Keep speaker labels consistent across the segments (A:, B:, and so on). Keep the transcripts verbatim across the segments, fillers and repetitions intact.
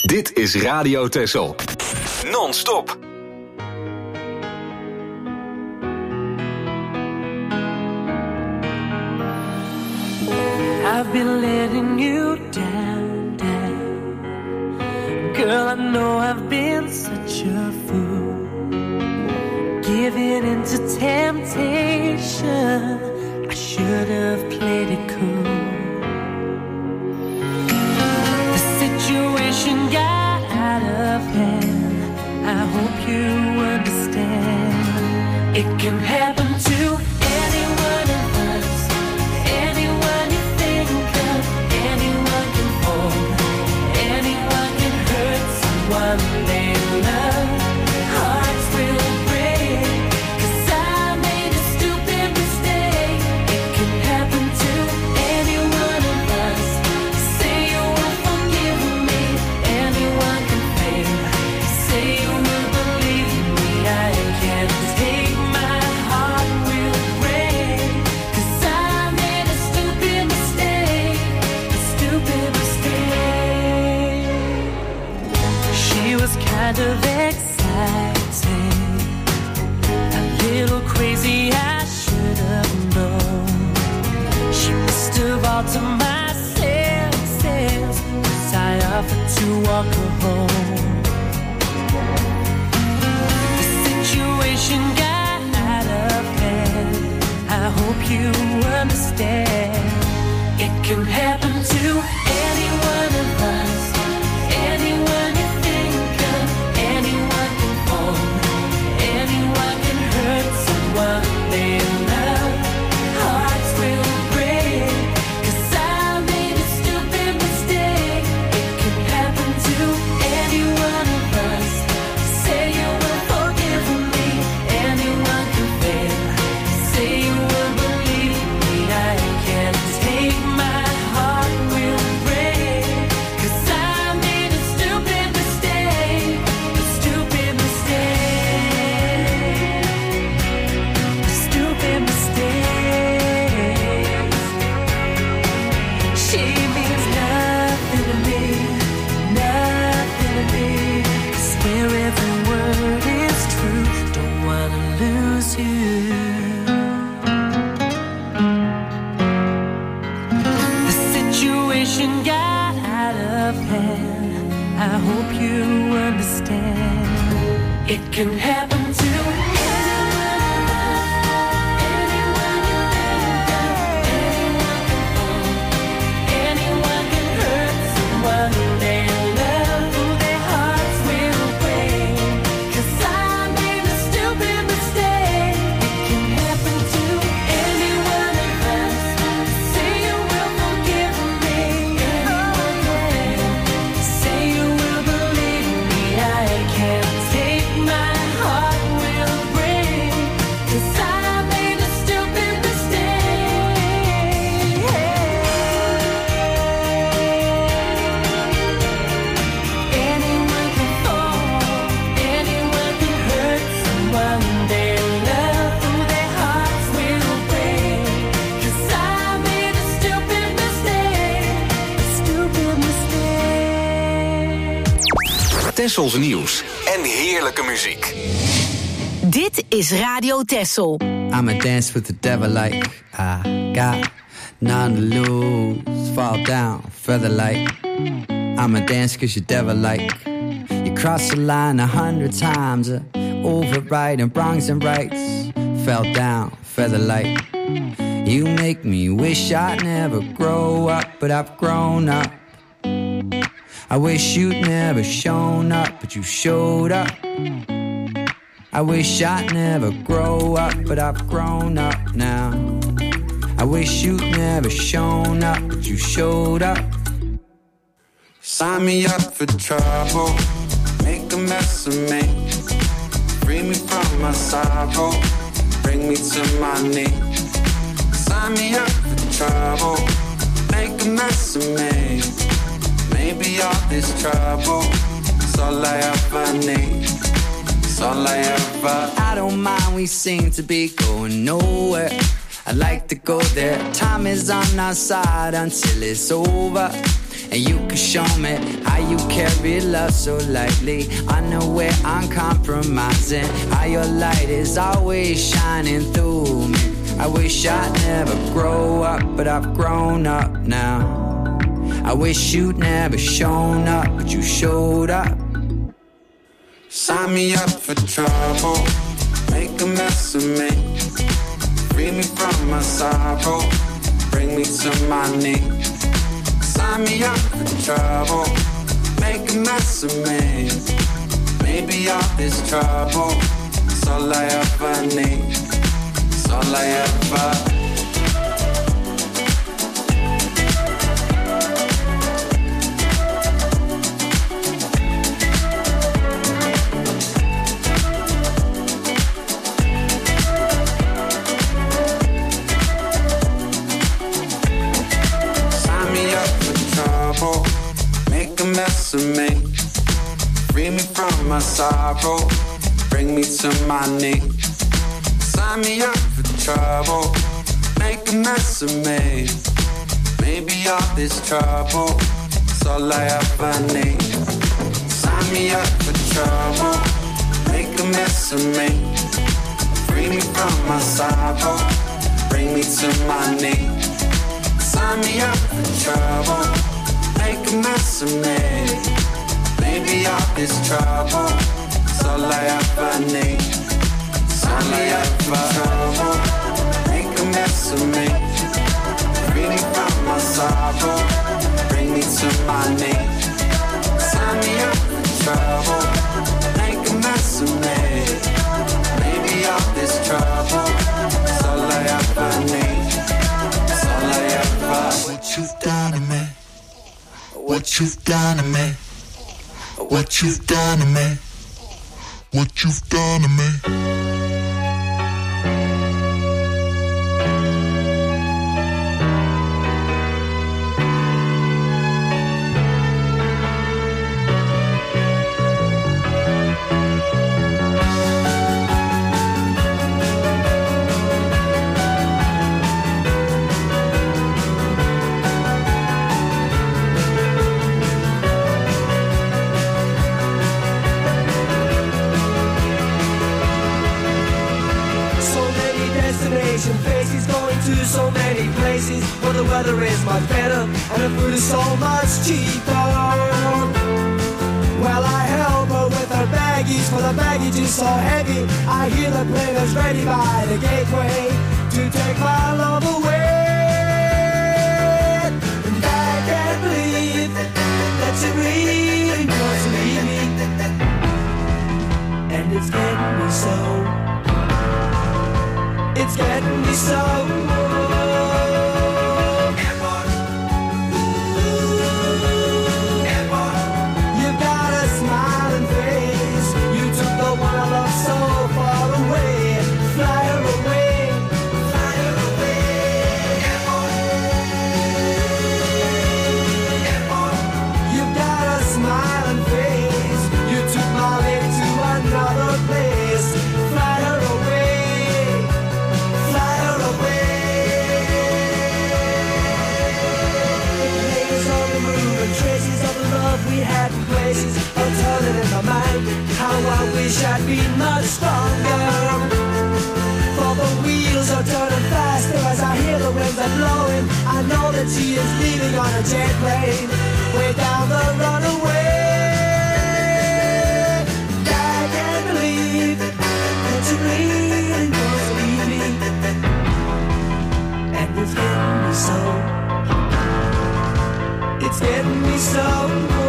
A: Dit is Radio Texel. Non-stop.
B: I've been letting you down, down. Girl, I know I've been such a fool, giving into temptation. I should have played it cool. The situation got out of hand. I hope you understand. It can happen to anyone of us. Anyone you think of, anyone can fall. Anyone can hurt someone they love. Hearts will break, 'cause I made a stupid mistake. It can happen to any one of us. Say you won't forgive me. Anyone can fail. Say you will believe me. I can't take my heart will break, 'cause I made a stupid mistake. A stupid mistake. She was kind of exciting, a little crazy, I should have known. She must have altered my senses, 'cause I offered to walk her home. The situation got out of hand. I hope you understand. It can happen to any one of us. Anyone you think of, anyone can fall. Anyone can hurt someone they love. Hearts will break, 'cause I made a stupid mistake. It can happen to any one of us. Say you will forgive me. Anyone can fail. Say you will believe me. I can't take my heart will break, 'cause I made a stupid mistake. A stupid mistake. A stupid mistake. She means nothing to me, nothing to me. I swear every word is true. Don't wanna lose you. The situation got out of hand. I hope you understand. It can happen to anyone of us. Anyone you think of, anyone can fall. Anyone can hurt someone they love. Their hearts will break, 'cause I made a stupid mistake. It can happen to any one of us. Say you will forgive me. Anyone can fail. Say you will believe me. I can't take my heart will break, 'cause I made a stupid mistake. Anyone can fall. Anyone can hurt someone they love. Their hearts will break, 'cause I made a stupid mistake. A stupid mistake.
A: Tessels nieuws en heerlijke muziek.
C: Dit is Radio Texel.
D: I'ma dance with the devil like I got none to lose. Fall down, feather like I'ma dance cause you're devil like. You cross the line a hundred times, uh, overriding wrongs and rights. Fell down, feather like. You make me wish I'd never grow up, but I've grown up. I wish you'd never shown up, but you showed up. I wish I'd never grow up, but I've grown up now. I wish you'd never shown up, but you showed up.
E: Sign me up for trouble, make a mess of me. Free me from my sorrow, bring me to my knees. Sign me up for trouble, make a mess of me. Maybe all this trouble is all I ever need. It's all I ever.
D: I don't mind, we seem to be going nowhere. I like to go there. Time is on our side until it's over. And you can show me how you carry love so lightly. I know we're uncompromising, how your light is always shining through me. I wish I'd never grow up, but I've grown up now. I wish you'd never shown up, but you showed up.
E: Sign me up for trouble, make a mess of me. Free me from my sorrow, bring me to my knees. Sign me up for trouble, make a mess of me. Maybe all this trouble, it's all I ever need. It's all I ever. Make a mess of me. Free me from my sorrow, bring me to my knees. Sign me up for trouble, make a mess of me. Maybe all this trouble, it's all I ever need. Sign me up for trouble, make a mess of me. Free me from my sorrow, bring me to my knees. Sign me up for trouble, make a mess of me. Maybe all this trouble, it's all I ever need. Sign me up for trouble, make a mess of me. Free me from my sorrow, bring me to my knees. Sign me up for trouble, make a mess of me. Maybe all this trouble, it's all I ever need. It's all I ever. What you've done to me, what you've done to me, what you've done to me, what you've done to me.
F: So many places where the weather is much better and the food is so much cheaper. Well, I help her with her baggies, for the baggage is so heavy. I hear the plane is ready by the gateway to take my love away. And I can't believe that she really wants to leave me. And it's getting me so. It's getting me so. I wish I'd been much stronger. For the wheels are turning faster as I hear the winds are blowing. I know that she is leaving on a jet plane way down the runaway. I can't believe that she really wants to leave me. And it's getting me so. It's getting me so.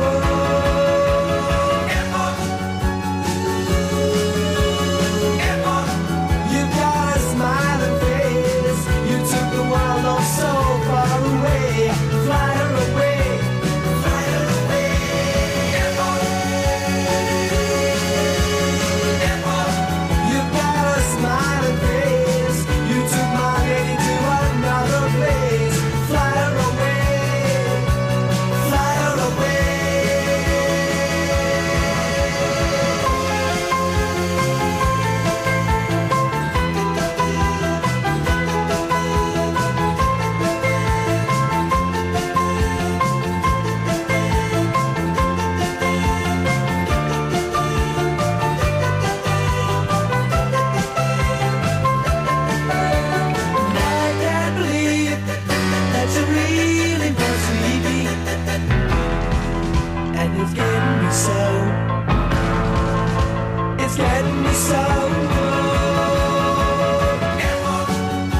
F: So far away, fly her away, fly her away. and it's getting me so. It's getting me so. Airport.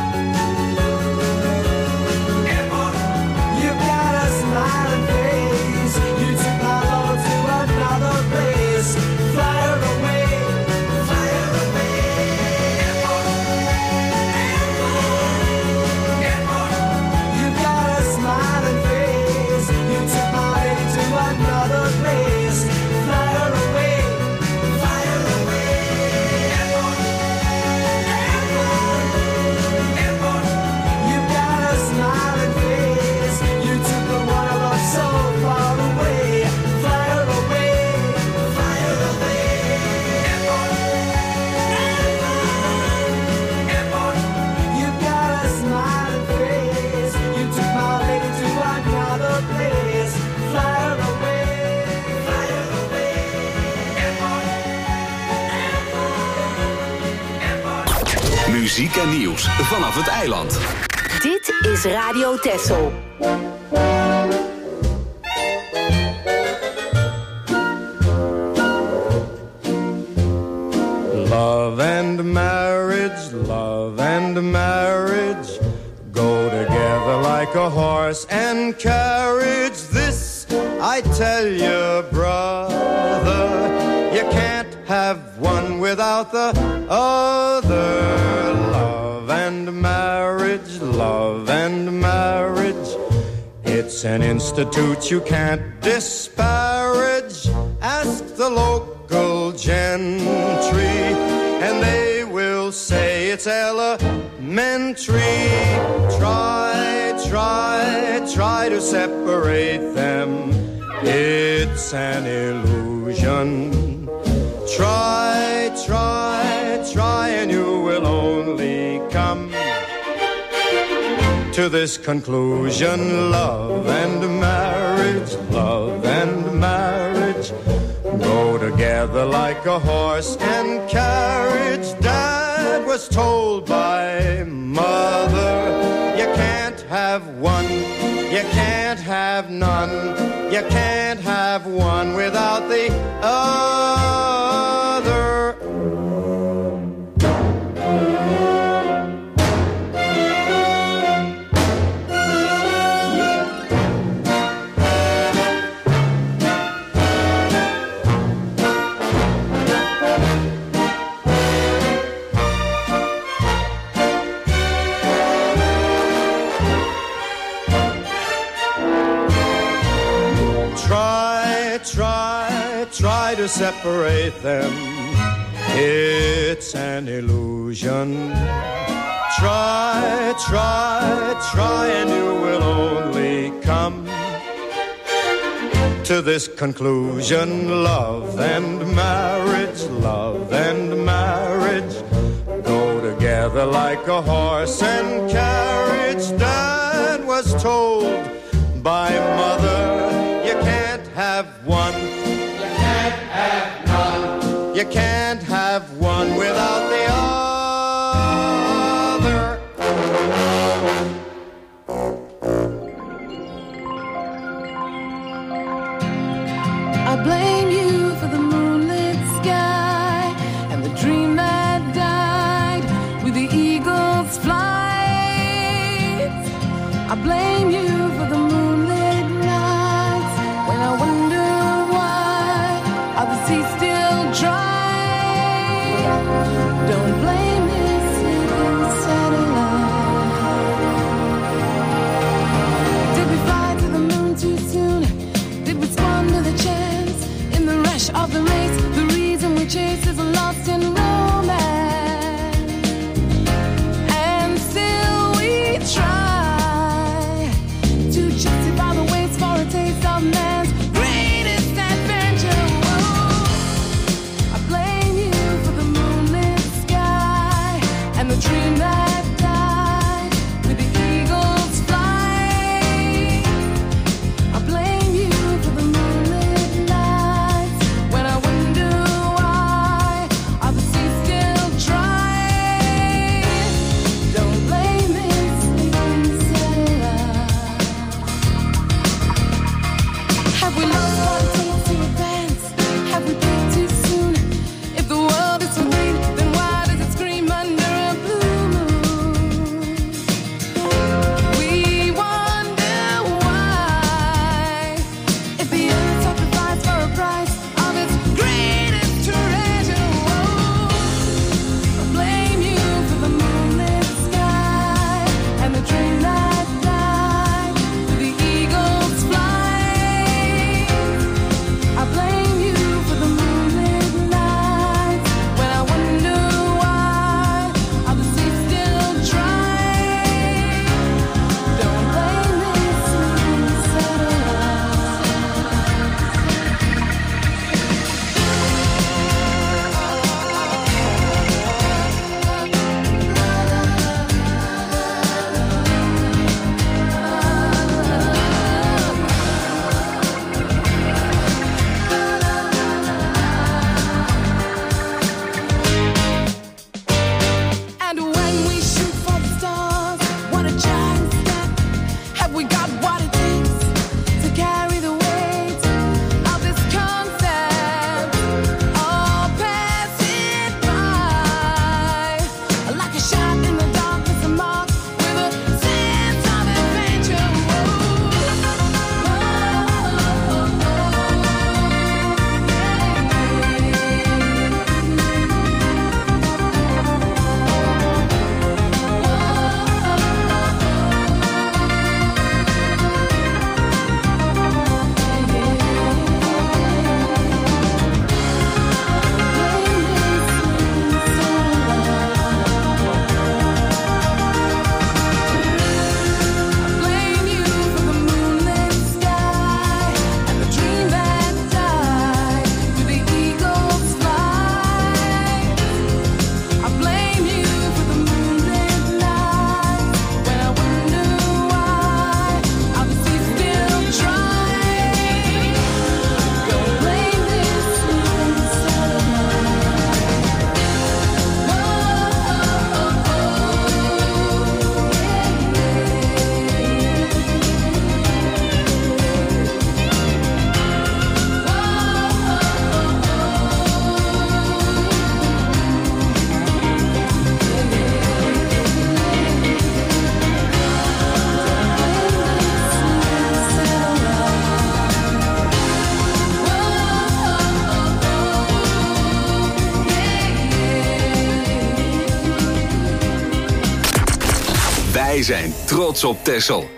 F: Airport. You've got a smiling face. You took my love to another place. Fly her away. Fly her away. Airport. Airport. Airport. You've got a smiling face. You took my lady to another place. Fly her away. Fly her away. Airport. Airport. Airport. You've got a smiling face. You took the one I love so far away. Fly her away. Fly her away. Airport. Airport. Airport. You've got a smiling face. You took my lady to another place. Fly her away. Fly her away. Airport. Airport. Airport.
A: Muziek en nieuws vanaf het eiland.
C: Dit is Radio Texel.
G: Love and marriage, love and marriage go together like a horse and carriage. This I tell you, brother, you can't have one without the other. Love and marriage, love and marriage, it's an institute you can't disparage. Ask the local gentry, and they will say it's elementary. Try, try, try to separate them. It's an illusion. Try, try, try, and you will only come to this conclusion. Love and marriage, love and marriage go together like a horse and carriage. Dad was told by mother, you can't have one, you can't have none, you can't have one without the other. Try to separate them, it's an illusion. Try, try, try, and you will only come to this conclusion. Love and marriage, love and marriage go together like a horse and carriage. Dad was told by mother, you can't have one, you can't have one without the other.
B: I blame you for the moonlit sky and the dream that died with the eagle's flight. I blame you for the moonlit nights when I wonder why are the seas still dry. Don't blame this satellite. Did we fly to the moon too soon? Did we squander the chance in the rush of the race? The reason we chase is lost in romance, and still we try to justify the waste for a taste of man's greatest adventure. Whoa. I blame you for the moonlit sky and the dream that died with the eagle's flight. I blame you for the moonlit nights when I wonder why
A: Wij zijn trots op Texel.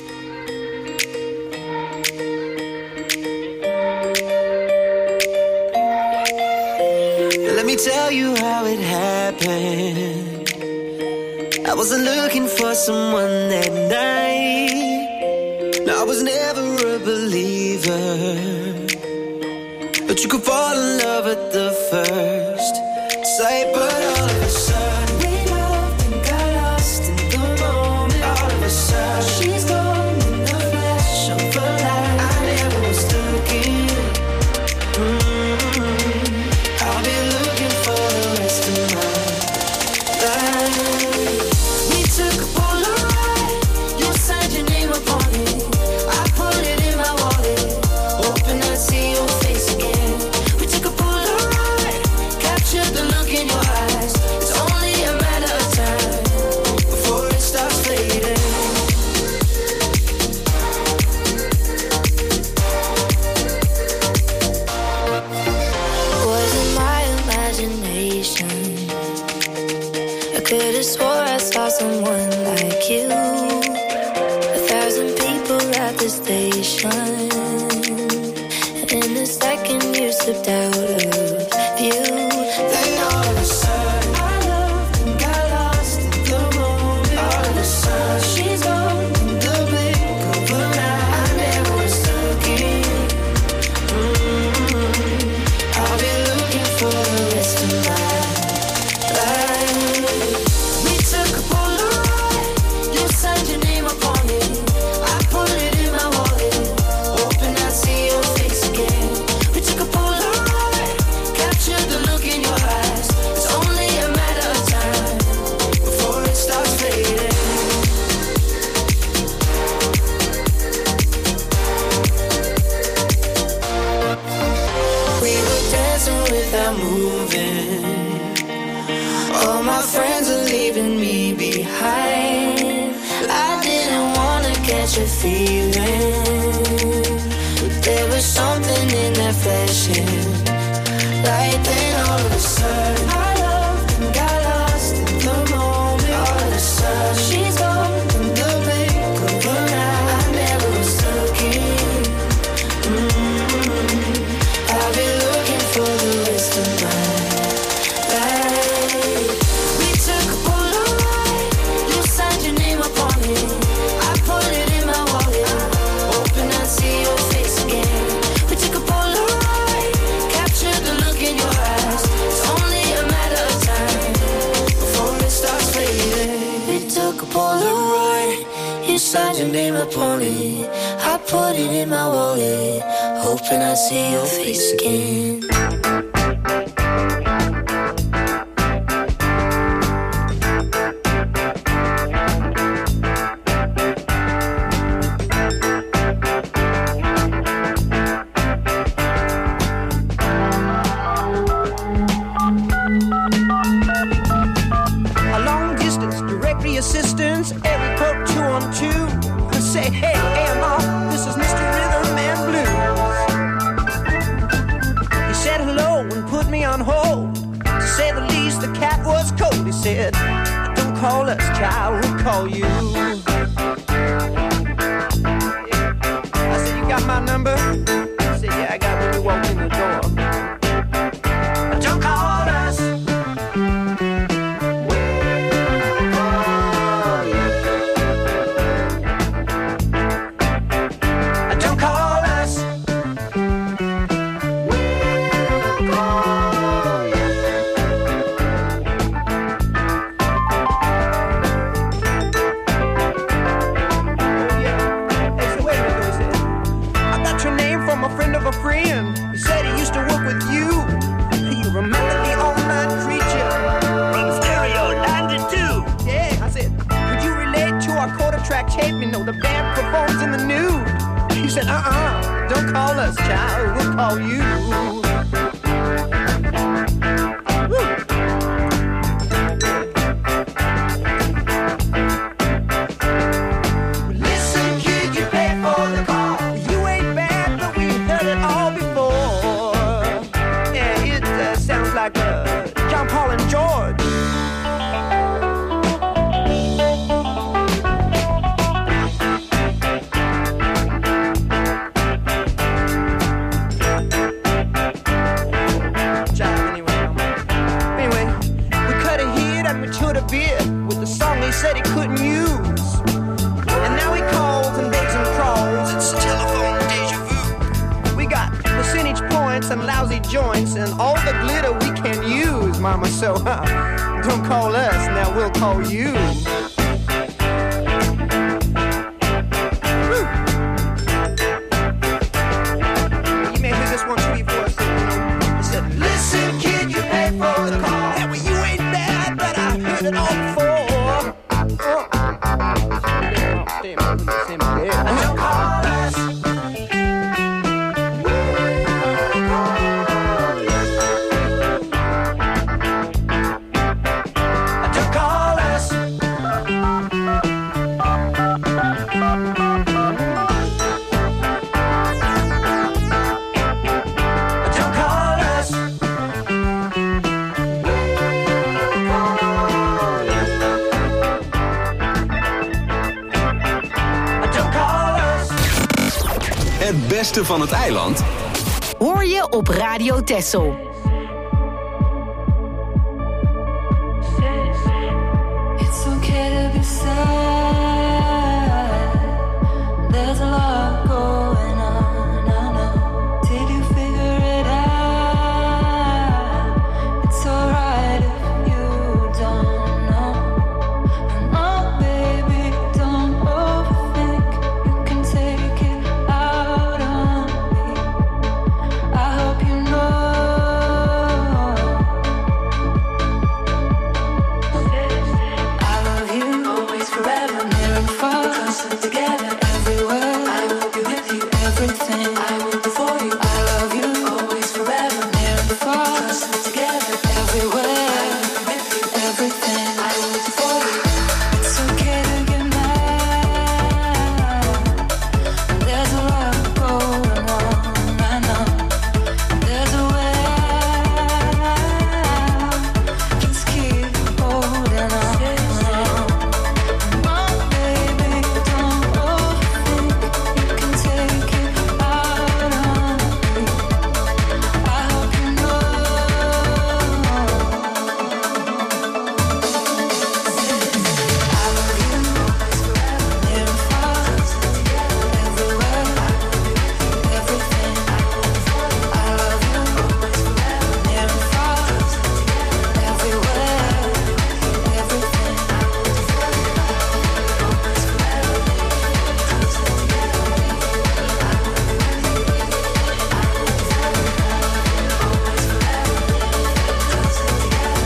F: Let me tell you how it happened. I wasn't looking for someone that night. No, I was never a believer, but you could fall in love at the first sight. But all of a sudden we loved and got lost in the moment. All of a sudden she's gone in the flash of a light. I never was looking. Mm-hmm. I'll be looking for the rest of my life. We took a Polaroid. You signed your name upon it. I put it in my wallet, hoping I'd see your face again. We took a Polaroid, captured the look in your eyes. It's only a matter of time before it starts fading. Was it my imagination? I could have swore I saw someone like you. A thousand people at the station, and the second you slipped out of view, then all of a sudden I loved and got lost in the moment. All of a sudden she's gone in the blink of an eye. I never was looking. Mm-hmm. I'll be looking for the rest of my life. We took a Polaroid. You signed your name upon it. I put it in my wallet, hoping I'd see your face again. We took a Polaroid, captured the look in your eyes. It's only a matter of time before it starts fading. We were dancing without moving. All my friends are leaving me behind. I didn't wanna catch a feeling, but there was something in that flashing light. Then all of a sudden I loved and got lost in the moment. All of a sudden she's gone in the blink of an eye. I never was looking. Mm-hmm. I'll be looking for the rest of my life. We took a Polaroid. You signed your name upon it. I put it in my wallet, hoping I'd see your face again. We took a Polaroid, captured the look in your eyes. It's only a matter of time before it starts fading. We took a Polaroid. You signed your name upon it. I put it in my wallet, hoping I'd see your face again.
H: A long distance directory assistance, every code two on two. Say, hey, A M R, this is Mister Rhythm and Blues. He said hello and put me on hold. To say the least, the cat was cold. He said, don't call us, child, we'll call you. I said, you got my number? He said, yeah, I got when you walked in the door. Don't call us. Don't call us. Hey, so wait a minute, he said, I got your name from a friend of a friend. He said he used to work with you. You remember the all-night creature from Stereo ninety-two? Yeah, I said, could you relate to our quarter track tape? You know, the band performs in the nude. He said, uh-uh, don't call us, child, we'll call you. Woo. Listen, kid, you pay for the call. You ain't bad, but we heard it all before. Yeah, it uh, sounds like uh, John Paul and George. pints and lousy joints and all the glitter we can use, mama. So uh, don't call us, now we'll call you. Woo. You may hear this one too before I said, you know, I said, listen kid, you pay for the call. Yeah, well, you ain't bad, but I heard it all before. Oh. Damn, damn, damn. And don't call us.
A: Het beste van het eiland
C: hoor je op Radio Texel.
B: It's okay to be sad. There's a lot going on, I know. Did you figure it out? It's alright if you don't know. And oh baby, don't overthink. You can take it out on me. I hope you know. I love you always, forever, near and far. Closer together, everywhere. I will be with you, everything I will do for you. I love you always, forever, near and far. Closer together, everywhere. I will be with you, everything I will do for you. It's okay to get mad. There's a lot going on, I know. There's a way out. Just keep holding on. Oh, baby, don't overthink. You can take it out on me. I hope you know. I love you always, forever, near and far. Everywhere, everything I will do for you. I love you always, forever, near and far. Everywhere, everything I will do for you. Always, forever, closer together. I will be with you. I will be with you. Always, forever, closer together.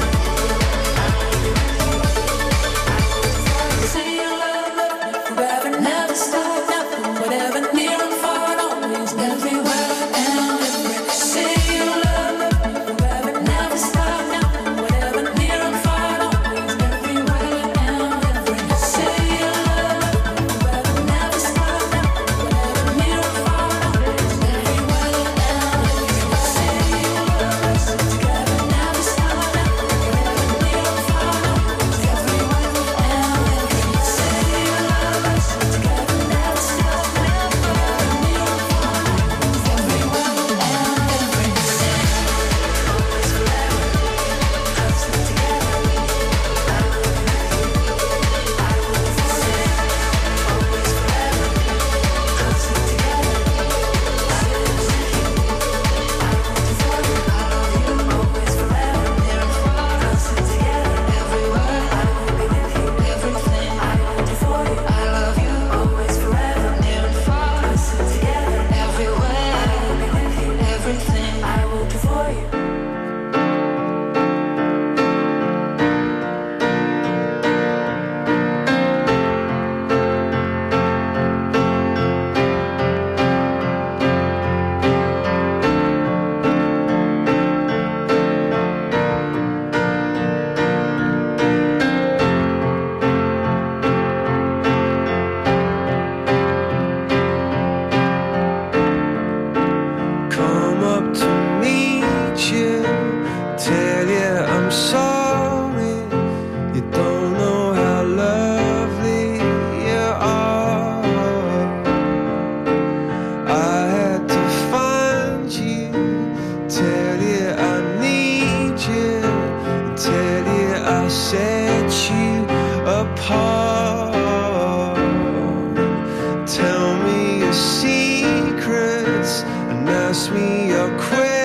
B: Say you love me forever, never stop, nothing, whatever, near and far, always, everywhere and everywhere. Say you love me forever, never stop, nothing, whatever, near and far, always, everywhere and everywhere. Say you love me forever, never stop, nothing, whatever, near and far, always, everywhere and everywhere. Say you love us together, never stop, nothing, whatever, near and far, always, everywhere and everywhere. Say you love us together, never stop, nothing, whatever, near and far, always, everywhere and everything I will do for you.
F: Come up to meet you, tell you I'm sorry. You don't know how lovely you are. I had to find you, tell you I need you, tell you I set you apart. Tell me your secrets and ask me your questions.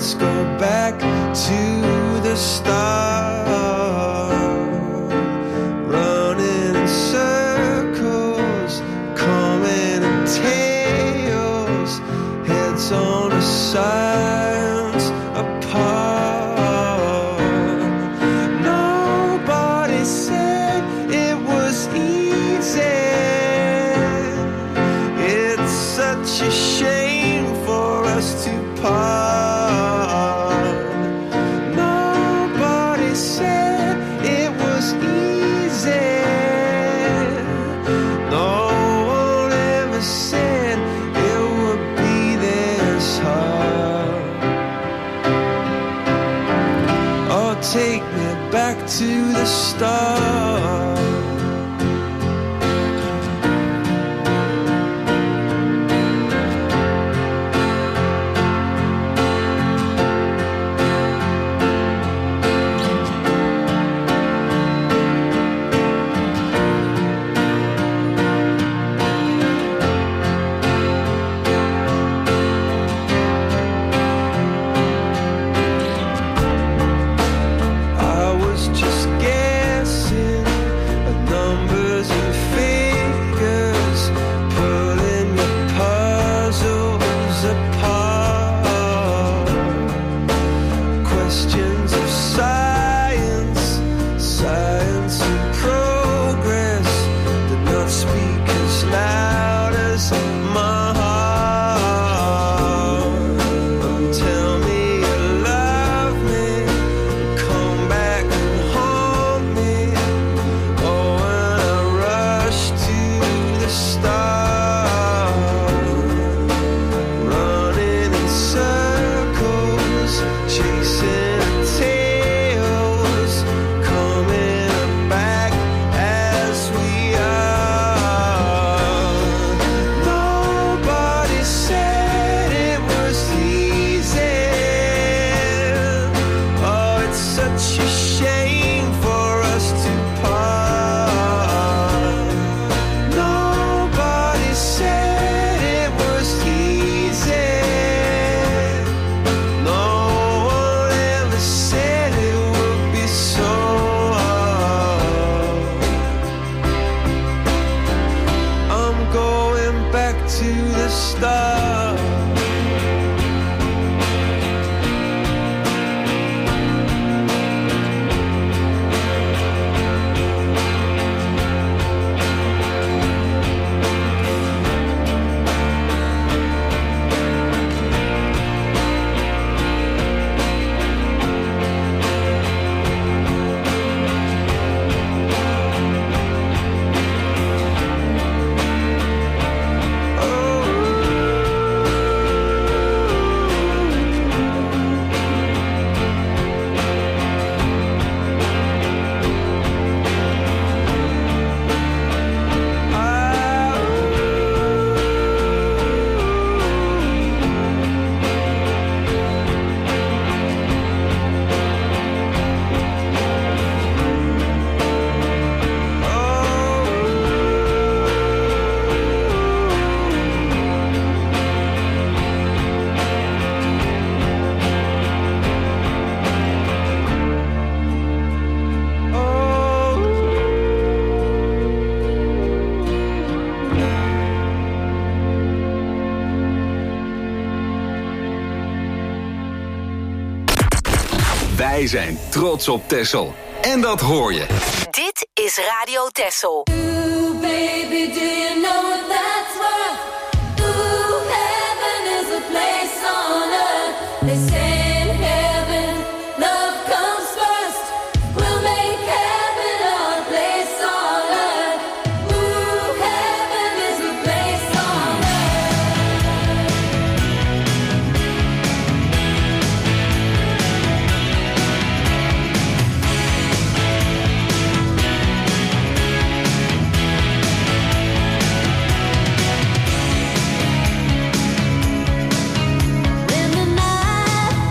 I: let's go back to the start. Running in circles, coming in tails, heads on the sides apart. Nobody said it was easy. It's such a shame for us to part. Nobody said it was easy. No one ever said it would be this hard. Oh, take me back to the start.
A: Wij zijn trots op Texel. En dat hoor je.
C: Dit is Radio Texel.
B: Ooh, baby, do you know what that's worth? Ooh, heaven is a place on earth. They say in heaven, love comes first. We'll make heaven our place on earth. Ooh, heaven is a place on
J: When the night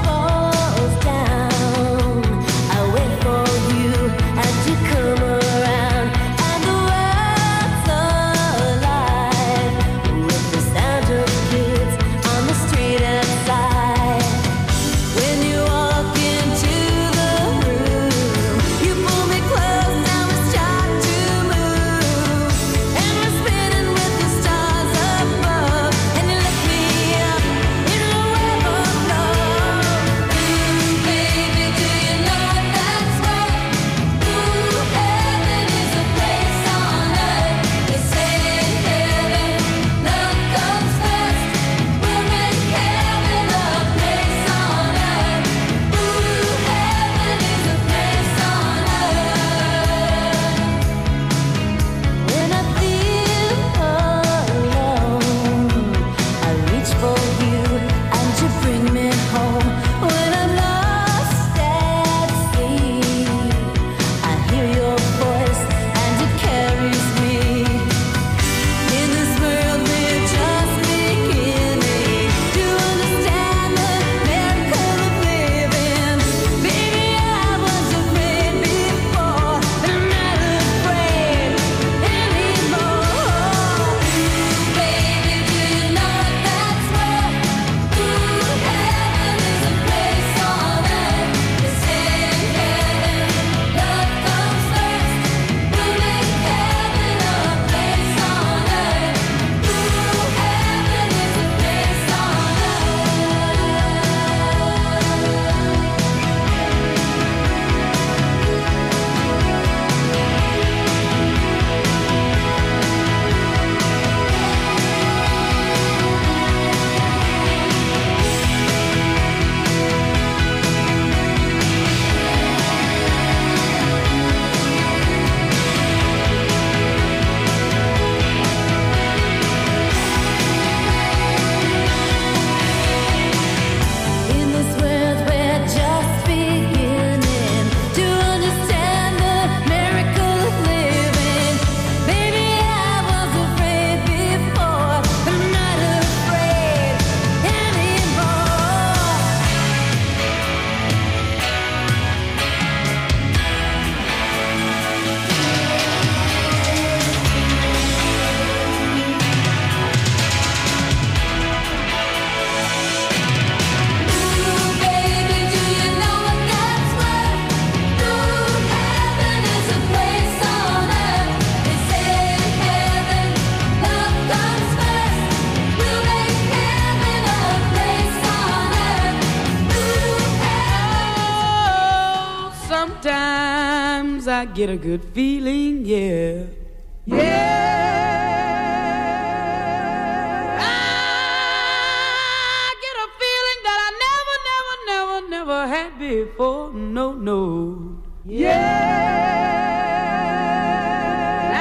J: I get a good feeling, yeah. Yeah. I get a feeling that I never, never, never, never had before. No, no. Yeah.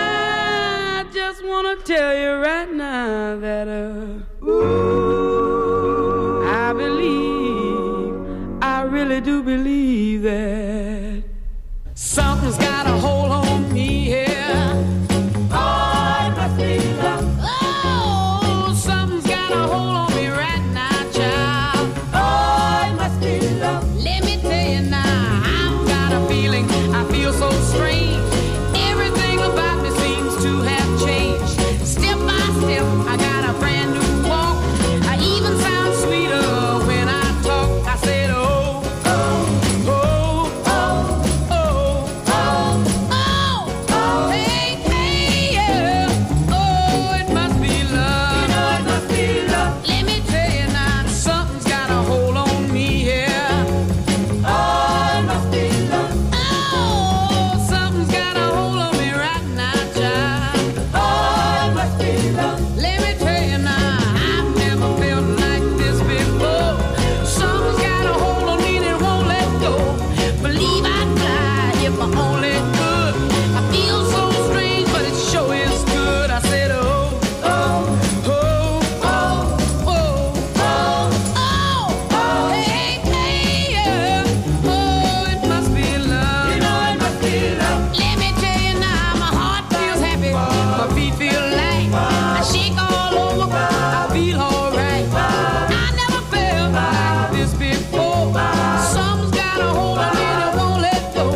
J: I just wanna tell you right now that uh, ooh, I believe, I really do believe that something's got a hold on me here. Oh, it must be love. Oh, something's got a hold on me right now, child. Oh, it must be love. Let me tell you now, I've got a feeling, I feel so strange. Everything about me seems to have changed. Step by step, I got a brand new walk. I even sound sweeter when I talk. I said, oh, oh, oh, oh, oh, oh, oh, oh, hey, hey, yeah. Oh, it must be love. You know it must be love. Let me tell you now, something's got a hold on me here. Oh, it must be love. Oh, something's got a hold on me right now, child. Oh, it must be love. Let me tell you now, I've never felt like this before. Something's got a hold on me that won't let go. Believe I'd fly if I only could. I feel so strange, but it sure is good. I said, oh, oh, oh, oh, oh, oh, oh, oh, hey, hey, yeah. Oh, it must be love. You know it must be love. Let me tell you now, my heart feels happy, my feet feel light. I shake all over, I feel alright. I never felt like this before. Something's got a hold on me that won't let go.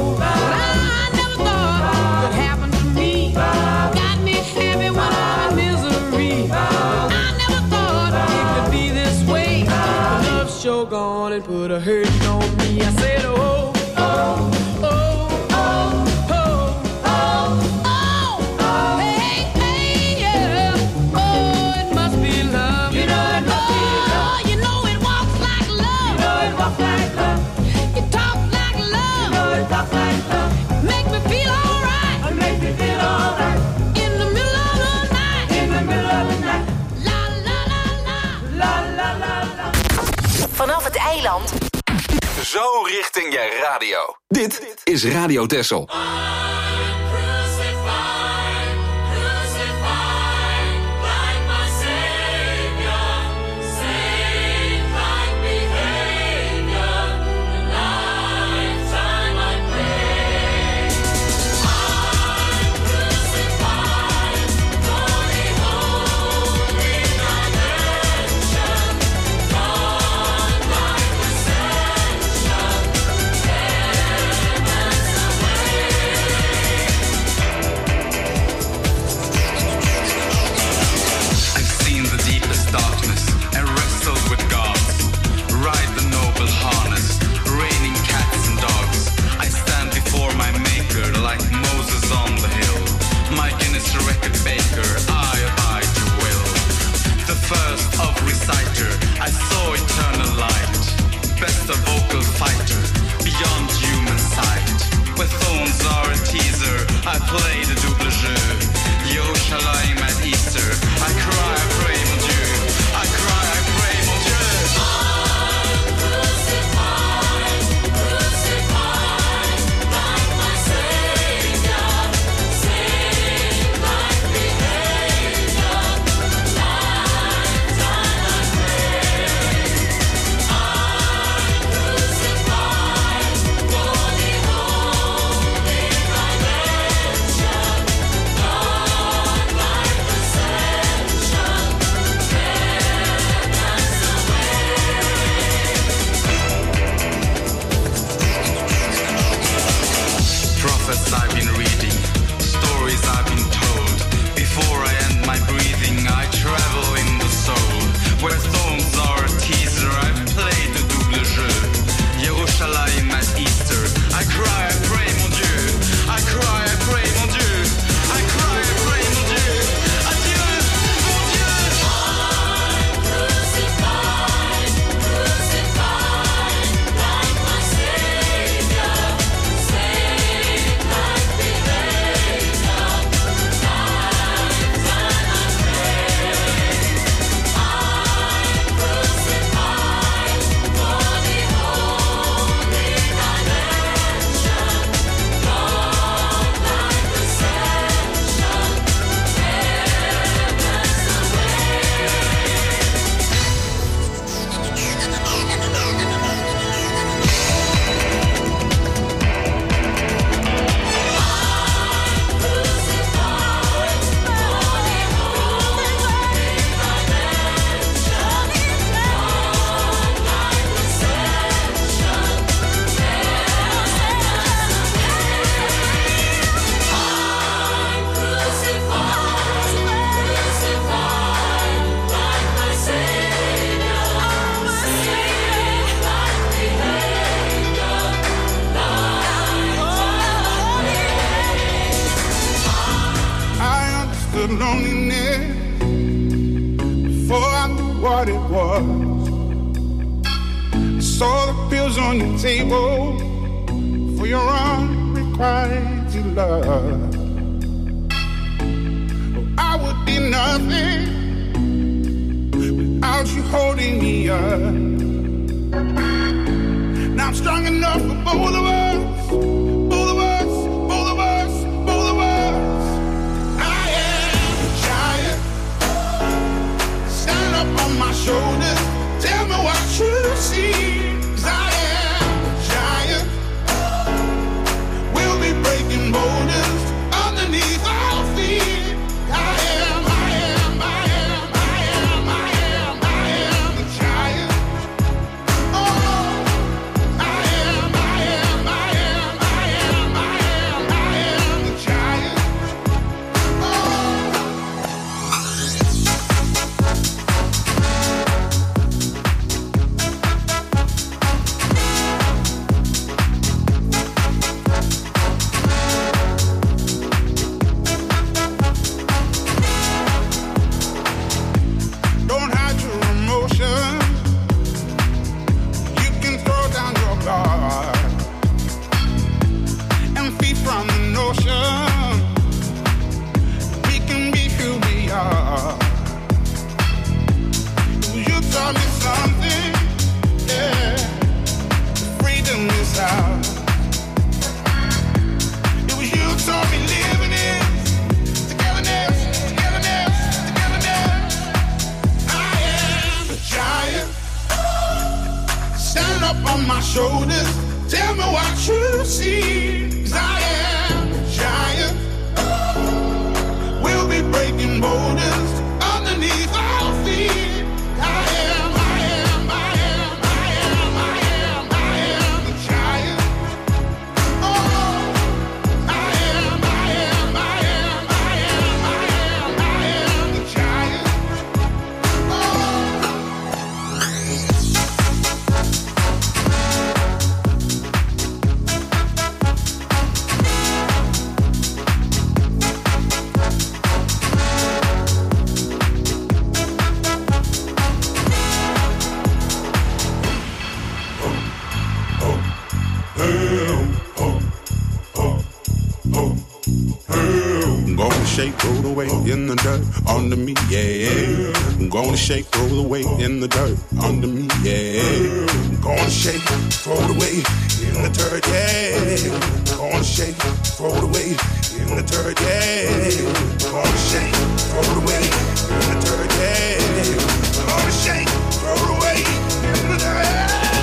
J: I never thought it could happen to me. Got me happy when I'm in misery. I never thought it could be this way. Love's sure gone and put a hurting on me. I said, oh, oh, oh, oh, oh, oh, oh, oh, hey, hey, yeah. Oh, it must be love. You know it must be love. You know it walks like love. You know it walks like love. It talks like love. You know it talks like love. Make me feel alright. It makes me feel alright. In the middle of the night. In the middle of the night. La la la la. La la la la.
C: Vanaf het eiland
A: Zo richting je radio. Dit is Radio Texel.
B: Away.
K: on your table for your unrequited love. Oh, I would be nothing without you holding me up. Now I'm strong enough for both of us, both of us, both of us, both of us. I am a giant. Stand up on my shoulders. Tell me what you see. 'Cause I am a giant. We'll be breaking boulders underneath our feet. I am, I am, I am, I am, I am, I am a giant. Oh, I am, I am, I am, I am, I am, I am a giant. Don't hide your emotion. You can throw down your guard and feed from the notion. We can be who we are. You taught me something, yeah. Freedom is out. It was you taught me living it. Togetherness, togetherness, togetherness. I am a giant. Stand up on my shoulders. Tell me what you see. 'Cause I am a giant. We'll be breaking boulders underneath our feet. I am, I am, I am, I am, I am, I am a giant. Oh, I am, I am, I am, I am, I am, I am a giant. I'm gonna shake, roll the weight in the dirt under me, yeah. I'm gonna shake, roll the weight in the dirt under me, yeah. I'm gonna shake, throw the weight in the dirt, yeah. I'm gonna shake, throw the weight in the dirt, yeah. I'm gonna shake, throw the weight in the dirt, yeah. I'm gonna shake, throw the weight in the dirt.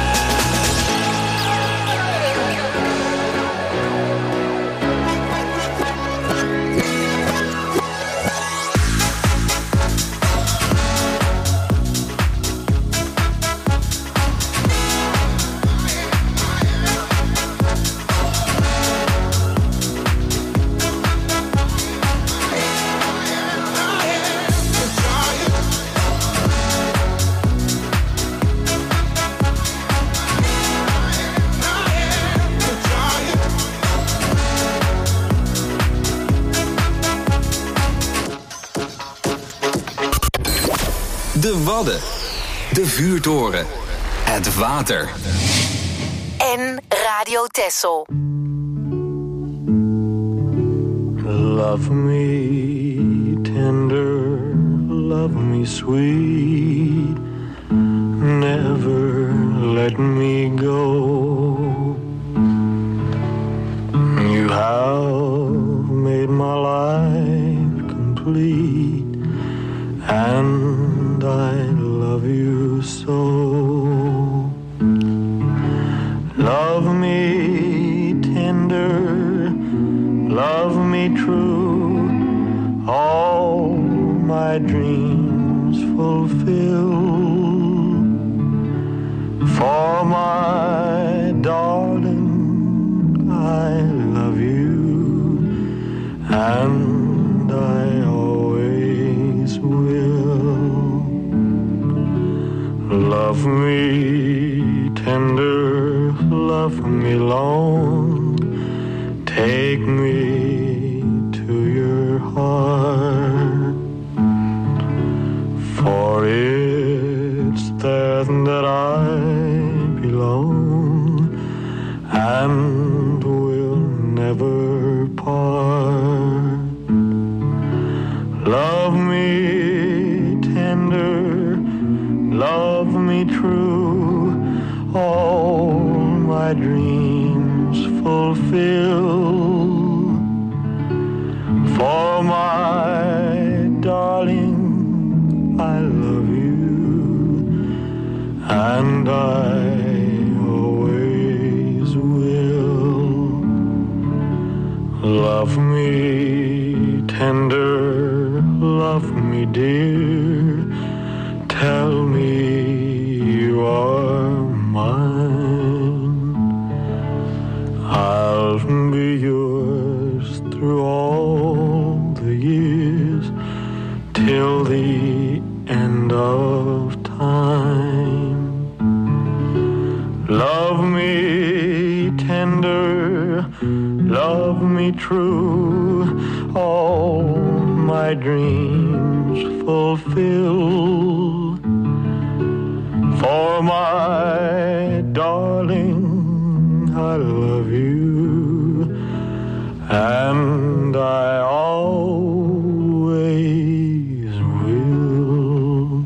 A: De Wadden. De Vuurtoren. Het water.
C: En Radio Texel.
L: Love me tender, love me sweet, never let me go. You have made my life complete, and I love you so. Love me tender, love me true, all my dreams fulfill. For my darling, I love you, and I always will. Love me tender, love me long, take me to your heart, for it's there that I belong. long and will never part. Love me tender, love me true, all my dreams fulfill. For my darling, I love you, and I always will. Love me tender, love me dear, tell me you are mine. I'll be yours through all the years, till the end of time. Love me tender, love me true, all my dreams fulfill. For my darling, I love you, and I always will.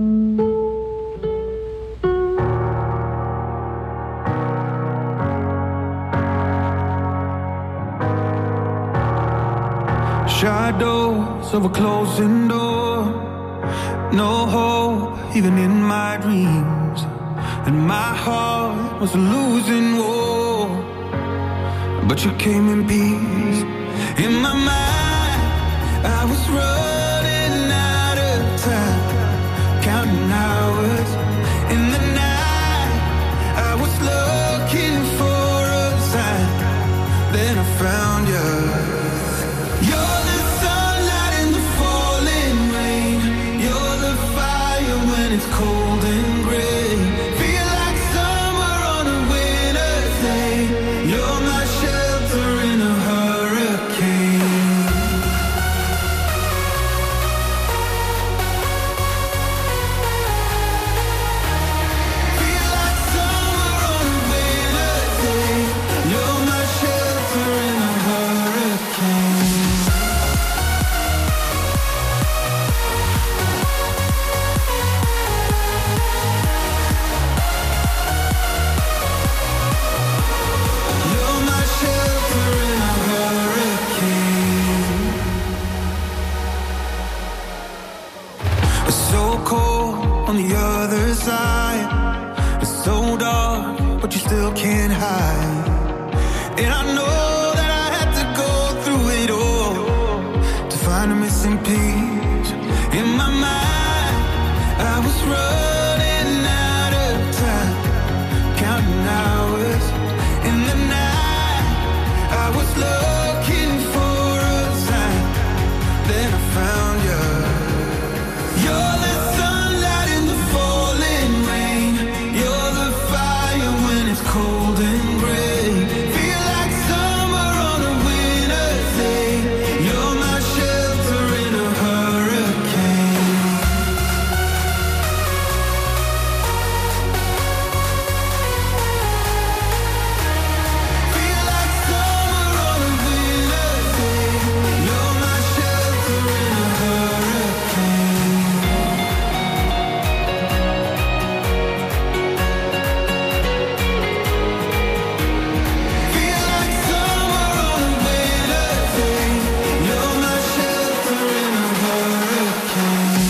M: Shadows of a closing door, no hope even in my dreams, and my heart was a losing war, but you came in peace. In my mind, I was running out of time, counting hours. In the night, I was looking for a sign, then I found you. You're the sunlight in the falling rain, you're the fire when it's cold and gray. Feel like summer on a winter's day, you're my shelter in a hurricane. Feel like summer on a winter's day, you're my shelter in a hurricane. You're my shelter in a hurricane. It's so cold on the other side. It's so dark, but you still can't hide. And I know that I had to go through it all to find a missing piece. In my mind, I was running out of time, counting hours. In the night, I was looking for a sign, then I found you. You're the sunlight in the falling rain, you're the fire when it's cold and gray. Feel like summer on a winter's day, you're my shelter in a hurricane. Feel like summer on a winter's day, you're my shelter in a hurricane. Feel like summer on a winter's day, you're my shelter in a hurricane.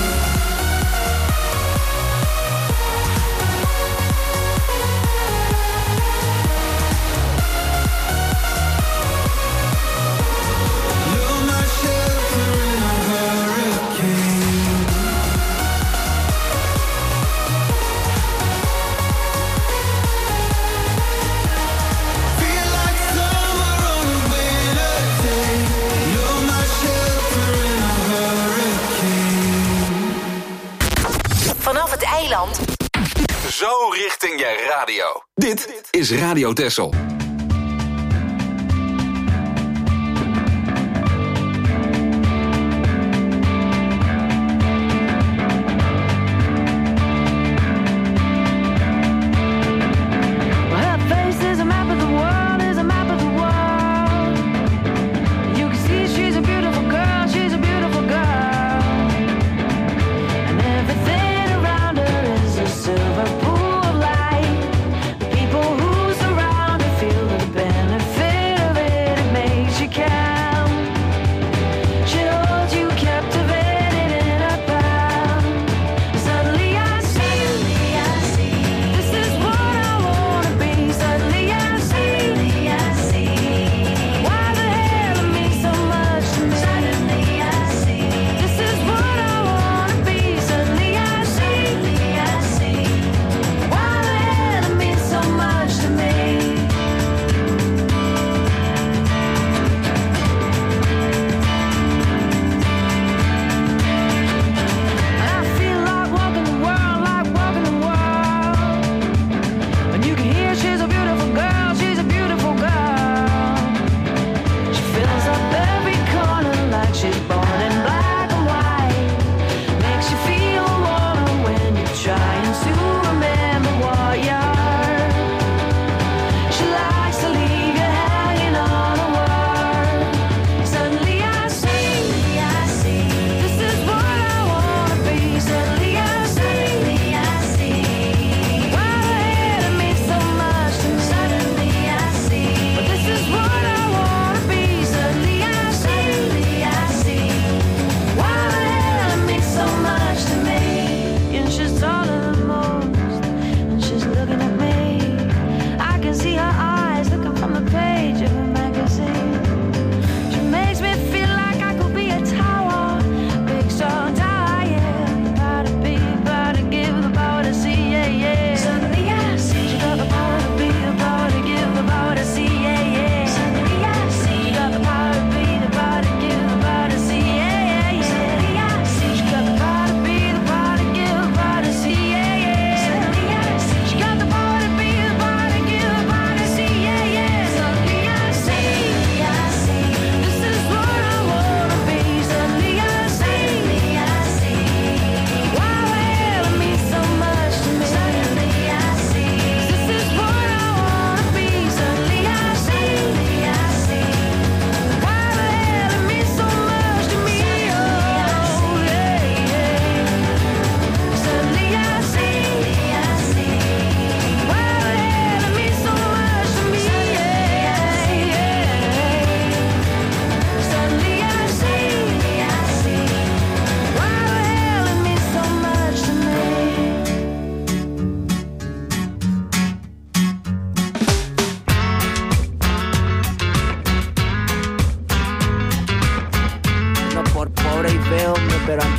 M: You're my shelter in a hurricane. Feel like summer on a winter's day, you're my shelter in a hurricane.
C: Vanaf het eiland
A: Zo richting je radio. Dit is Radio Texel.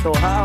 H: antojado.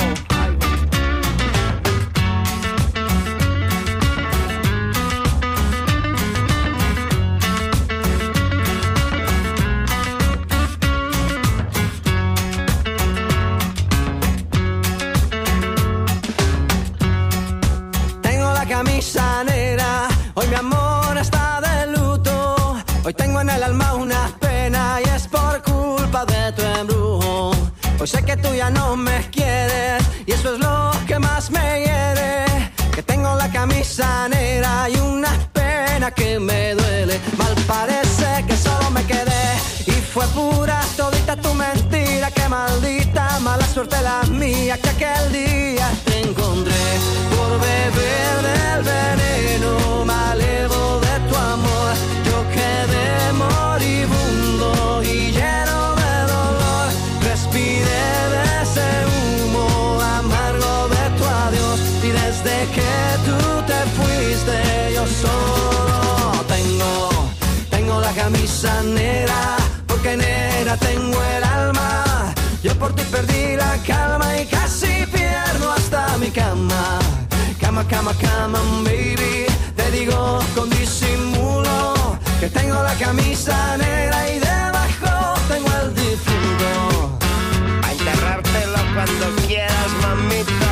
F: Tengo la camisa negra, hoy mi amor está de luto. Hoy tengo en el alma una pena y es por culpa de tu embrujo. Hoy sé que tú ya no me quieres y eso es lo que más me hiere. Que tengo la camisa negra y una pena que me duele. Mal parece que solo me quedé y fue pura todita tu mentira. Qué maldita mala suerte la mía que aquel día te encontré. Por beber del veneno malevo de tu amor yo quedé moribundo y lleno de dolor. Respiré de ese humo amargo de tu adiós y desde que tú te fuiste yo solo tengo, tengo la camisa negra porque negra tengo el alma. Yo por ti perdí la calma y casi pierdo hasta mi cama. Cama, cama, cama, baby. Te digo con disimulo que tengo la camisa negra y debajo tengo el difunto.
H: A enterrártelo cuando quieras, mamita.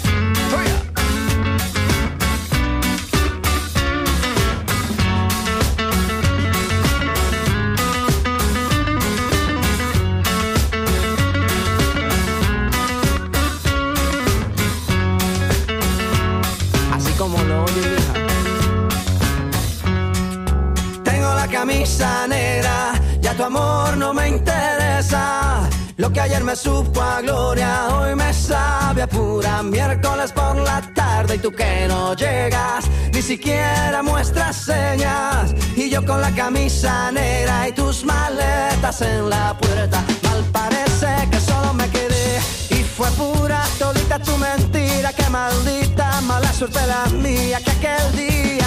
F: Como lo oye, hija. Tengo la camisa negra, ya tu amor no me interesa. Lo que ayer me supo a gloria, hoy me sabe a pura miércoles por la tarde. Y tú que no llegas, ni siquiera muestras señas. Y yo con la camisa negra y tus maletas en la puerta. Mal parece que solo me quedé y fue pura todita tu mentira. Qué maldita mala suerte la mía que aquel día